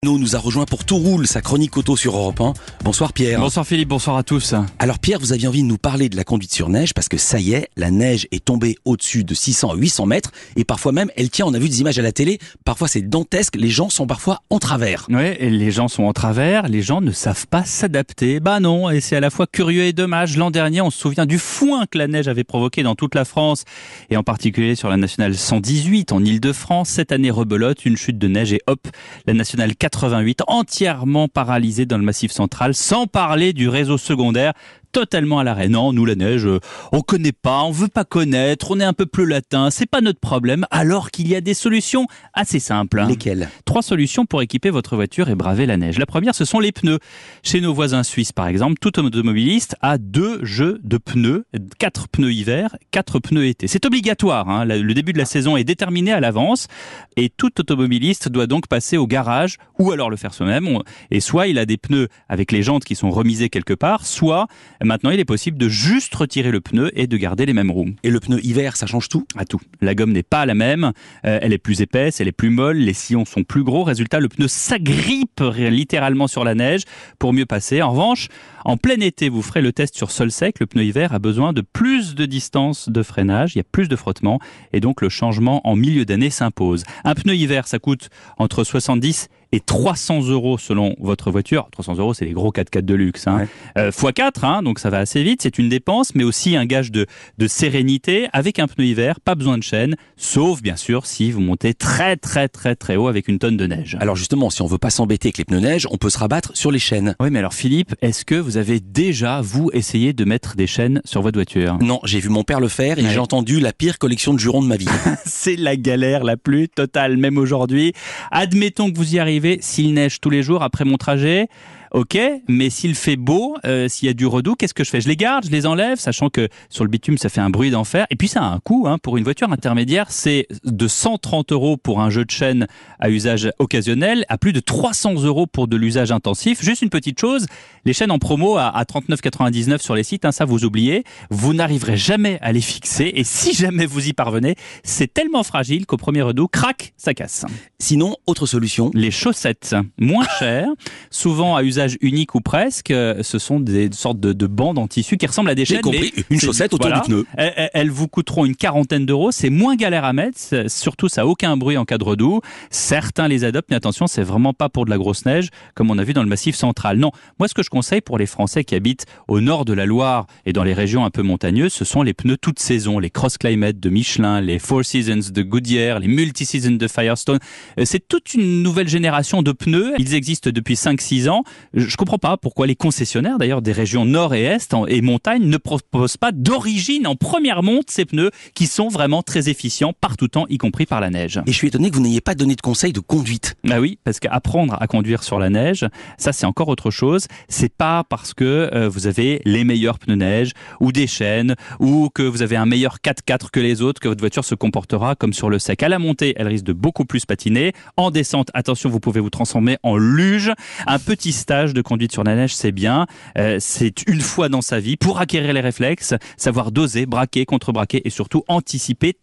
Nous a rejoint pour Tout roule, sa chronique auto sur Europe 1. Bonsoir Pierre. Bonsoir Philippe, bonsoir à tous. Alors Pierre, vous aviez envie de nous parler de la conduite sur neige parce que ça y est, la neige est tombée au-dessus de 600 à 800 mètres et parfois même elle tient, on a vu des images à la télé, parfois c'est dantesque, les gens sont parfois en travers. Ouais, et les gens sont en travers, les gens ne savent pas s'adapter. Bah non, et c'est à la fois curieux et dommage. L'an dernier, on se souvient du foin que la neige avait provoqué dans toute la France et en particulier sur la nationale 118 en Île-de-France. Cette année rebelote, une chute de neige et hop, la nationale 88 entièrement paralysée dans le Massif central, sans parler du réseau secondaire totalement à l'arrêt. Non, nous la neige, on connaît pas, on veut pas connaître, on est un peu pleu-latin, c'est pas notre problème, alors qu'il y a des solutions assez simples. Lesquelles ? 3 solutions pour équiper votre voiture et braver la neige. La première, ce sont les pneus. Chez nos voisins suisses, par exemple, tout automobiliste a 2 jeux de pneus, 4 pneus hiver, 4 pneus été. C'est obligatoire, hein. Le début de la saison est déterminé à l'avance et tout automobiliste doit donc passer au garage ou alors le faire soi-même. Et soit il a des pneus avec les jantes qui sont remisées quelque part, soit maintenant il est possible de juste retirer le pneu et de garder les mêmes roues. Et le pneu hiver, ça change tout ? À tout. La gomme n'est pas la même, elle est plus épaisse, elle est plus molle, les sillons sont plus gros. Résultat, le pneu s'agrippe littéralement sur la neige pour mieux passer. En revanche, en plein été, vous ferez le test sur sol sec. Le pneu hiver a besoin de plus de distance de freinage, il y a plus de frottement et donc le changement en milieu d'année s'impose. Un pneu hiver, ça coûte entre 70 et 300 € selon votre voiture. 300 €, c'est les gros 4x4 de luxe. Hein. Ouais. x4, hein, donc ça va assez vite. C'est une dépense, mais aussi un gage de sérénité. Avec un pneu hiver, pas besoin de chaîne, sauf bien sûr si vous montez très haut avec une tonne de neige. Alors justement, si on veut pas s'embêter avec les pneus neige, on peut se rabattre sur les chaînes. Oui, mais alors Philippe, est-ce que vous avez déjà, vous, essayé de mettre des chaînes sur votre voiture ? Non, j'ai vu mon père le faire et j'ai entendu la pire collection de jurons de ma vie. C'est la galère la plus totale, même aujourd'hui. Admettons que vous y arrivez. S'il neige tous les jours après mon trajet, ok, mais s'il fait beau, s'il y a du redoux, qu'est-ce que je fais ? Je les garde, je les enlève, sachant que sur le bitume, ça fait un bruit d'enfer. Et puis ça a un coût, hein, pour une voiture intermédiaire, c'est de 130 € pour un jeu de chaîne à usage occasionnel, à plus de 300 € pour de l'usage intensif. Juste une petite chose, les chaînes en promo à 39,99 sur les sites, hein, ça vous oubliez, vous n'arriverez jamais à les fixer. Et si jamais vous y parvenez, c'est tellement fragile qu'au premier redoux, crac, ça casse. Sinon, autre solution. Les chaussettes, moins chères, souvent à usage unique ou presque, ce sont des sortes de bandes en tissu qui ressemblent à des chaînes. J'ai compris, une chaussette autour du pneu. Elles vous coûteront une quarantaine d'euros, c'est moins galère à mettre, surtout ça n'a aucun bruit en cas de redoux. Certains les adoptent, mais attention, c'est vraiment pas pour de la grosse neige, comme on a vu dans le Massif central. Non, moi ce que je conseille pour les Français qui habitent au nord de la Loire et dans les régions un peu montagneuses, ce sont les pneus toute saison, les Cross Climate de Michelin, les Four Seasons de Goodyear, les Multi-Season de Firestone. C'est toute une nouvelle génération de pneus, ils existent depuis 5-6 ans. Je comprends pas pourquoi les concessionnaires, d'ailleurs, des régions nord et est et montagne ne proposent pas d'origine en première monte ces pneus qui sont vraiment très efficients partout temps, y compris par la neige. Et je suis étonné que vous n'ayez pas donné de conseils de conduite. Bah oui, parce qu'apprendre à conduire sur la neige, ça c'est encore autre chose. C'est pas parce que vous avez les meilleurs pneus neige ou des chaînes ou que vous avez un meilleur 4x4 que les autres que votre voiture se comportera comme sur le sec. À la montée, elle risque de beaucoup plus patiner. En descente, attention, vous pouvez vous transformer en luge. Un petit stage de conduite sur la neige, c'est bien. C'est une fois dans sa vie pour acquérir les réflexes, savoir doser, braquer, contre-braquer et surtout anticiper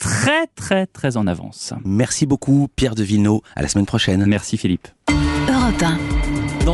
très en avance. Merci beaucoup Pierre de Villeneuve. À la semaine prochaine. Merci Philippe. Europe 1.